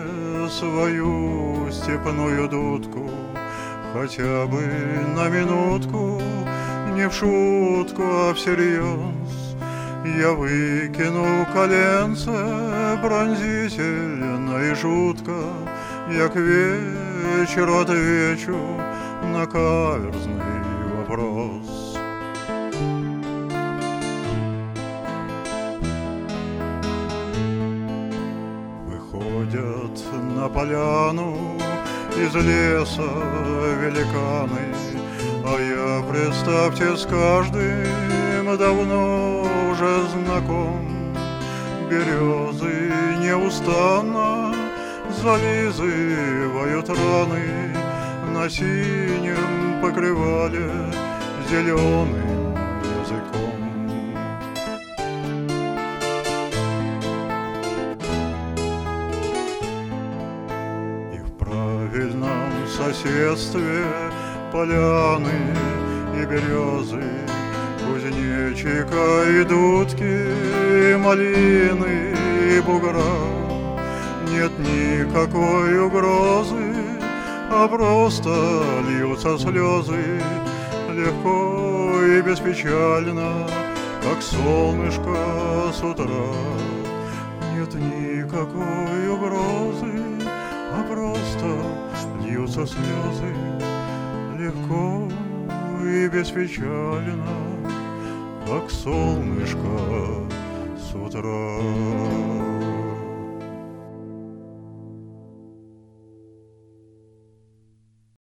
свою степную дудку, хотя бы на минутку, не в шутку, а всерьез. Я выкину коленце пронзительно и жутко, я к вечеру отвечу на каверзный вопрос. Выходят на поляну из леса великаны, а я, представьте, с каждым давно уже знаком. Березы неустанно зализывают раны на синем покрывале зеленым языком. И в правильном соседстве поляны и березы, кузнечика и дудки, и малины и бугра. Нет никакой угрозы, а просто льются слезы легко и беспечально, как солнышко с утра. Нет никакой угрозы, а просто льются слезы легко и беспечально, как солнышко с утра.